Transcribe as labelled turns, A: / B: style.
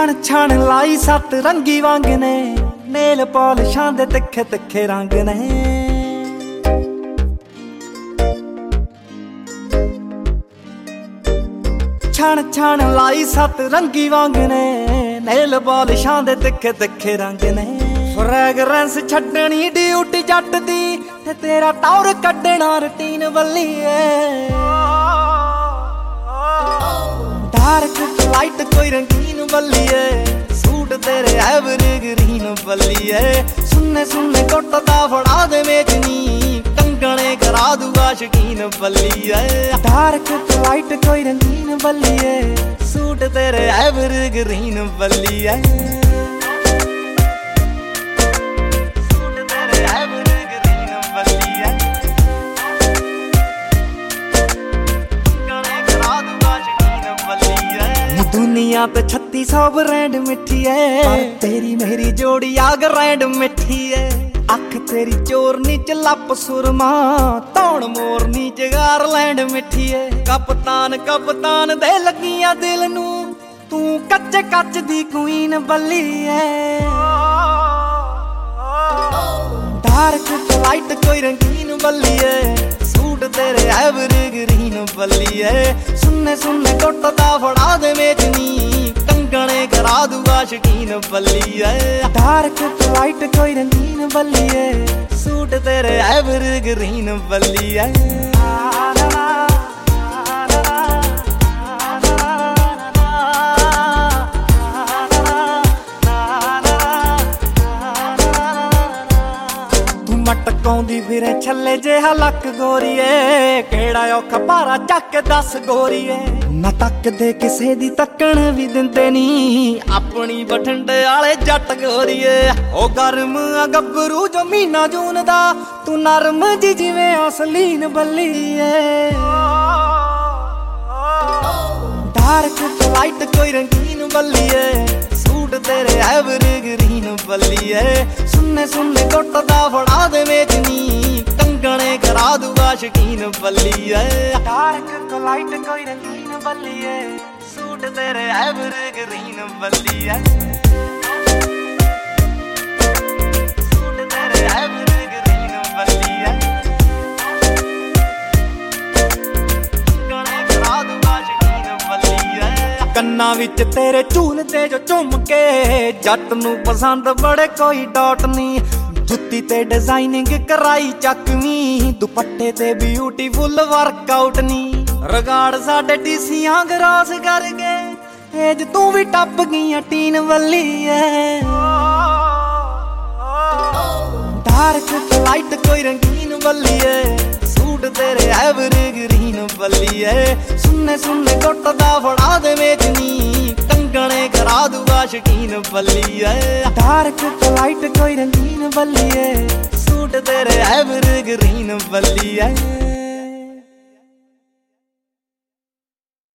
A: ਛਣ ਛਣ ਲਾਈ ਸੱਤ ਰੰਗੀ ਵਾਂਗ ਨੇ, ਨੇਲ ਪਾਲਿਸ਼ਾਂ ਦੇ ਤਿੱਖੇ ਤਿੱਖੇ ਰੰਗ ਨੇ। ਛਣ ਛਣ ਲਾਈ ਸੱਤ ਰੰਗੀ ਵਾਂਗ ਨੇ, ਨੇਲ ਪਾਲਿਸ਼ਾਂ ਦੇ ਤਿੱਖੇ ਤਿੱਖੇ ਰੰਗ ਨੇ। ਫ੍ਰੈਗਰੈਂਸ ਛੱਡਣੀ ਡਿਊਟੀ ਜੱਟ ਦੀ, ਤੇ ਤੇਰਾ ਟੌਰ ਕੱਢਣਾ ਰੁਟੀਨ ਬੱਲੀਏ। ਡਾਰਕ ਲਾਈਟ ਕੋਈ ਰੰਗੀਨ ਬੱਲੀਏ, ਸੂਟ ਤੇਰੇ ਐਵਰਗ੍ਰੀਨ ਬੱਲੀਏ। ਸੁੰਨੇ ਸੁੰਨੇ ਕੁੱਟਦਾ ਫੜਾ ਦੇ ਮੇਚਨੀ, ਕੰਗਣੇ ਕਰਾ ਦੂਗਾ ਸ਼ਕੀਨ ਬੱਲੀਏ। ਡਾਰਕ ਲਾਈਟ ਕੋਈ ਰੰਗੀਨ ਬੱਲੀਏ, ਸੂਟ ਤੇਰੇ ਐਵਰਗ੍ਰੀਨ ਬੱਲੀਏ। दुनिया पे 3600 ब्रांड मिठी है, तेरी मेरी जोड़ी आग रैंड मिठी है। अख तेरी चोरनी च लप सुरमा, तौण मोरनी च गारलैंड मिठी है। कप्तान कप्तान दे लगियां दिल नू, तू कच्चे कच दी क्वीन बल्ली है। डार्क लाइट कोई रंगीन बल्ली है, सूट तेरे एवरग्रीन बल्ली है। सुन्ने सुन्ने कुटदा फड़ा दे मेचनी, कंगने करा दूगा शकीन बल्ली है। डार्क लाइट कोई रंगीन बल्ली है, सूट तेरे एवरग्रीन बल्ली है। मटकाउंदी फिरे छल्ले जिहा लक गोरीए, केड़ा औखा भारा चक दस गोरीए। ना तकदे किसे दी तकण भी दिंदे नी, अपनी बठिंडे आले जट गोरीए। ओ गर्म आ गब्बरू जो मीना जून दा, तू नरम जी जिवें असलीन बल्लीए। डार्क लाइट कोई रंगीन बल्लीए, सूट तेरे एवरग्रीन बल्लीए। सुन्ने सुन्ने कुटदा फड़ा दे मेचनी, कंगने करा दूगा शकीन बल्लीए। डार्क लाइट कोई रंगीन बल्लीए, सूट तेरे एवरग्रीन बल्लीए। सूट तेरे एवरग्रीन बल्लीए, कंगने करा दूगा शकीन बल्लीए। ਕੰਨਾਂ ਵਿੱਚ ਤੇਰੇ ਝੂਲਦੇ ਜੋ ਝੁੰਮ ਕੇ, ਜੱਟ ਨੂੰ ਪਸੰਦ ਬੜੇ ਕੋਈ ਡਾਟ ਨਹੀਂ। ਜੁੱਤੀ ਤੇ ਡਿਜ਼ਾਈਨਿੰਗ ਕਰਾਈ ਚੱਕਵੀਂ, ਦੁਪੱਟੇ ਤੇ ਬਿਊਟੀਫੁੱਲ ਵਰਕਆਊਟ ਨਹੀਂ। ਰਗਾੜ ਸਾਡੇ ਡੀਸੀਆਂ ਗਰਾਸ ਕਰ ਗਏ, ਏਜ ਤੂੰ ਵੀ ਟੱਪ ਗਈਆਂ ਟੀਨ ਵੱਲੀ ਐ। ਡਾਰਕ ਲਾਈਟ ਕੋਈ ਰੰਗੀਨ ਬੱਲੀ ਐ, सूट तेरे एवरग्रीन बल्ली है। सुन्ने सुन्ने कुटदा फड़ा दे मेचनी, कंगने करा दूगा शकीन बल्ली है। डार्क लाइट कोई रंगीन बल्ली है, सूट तेरे एवरग्रीन बल्ली है।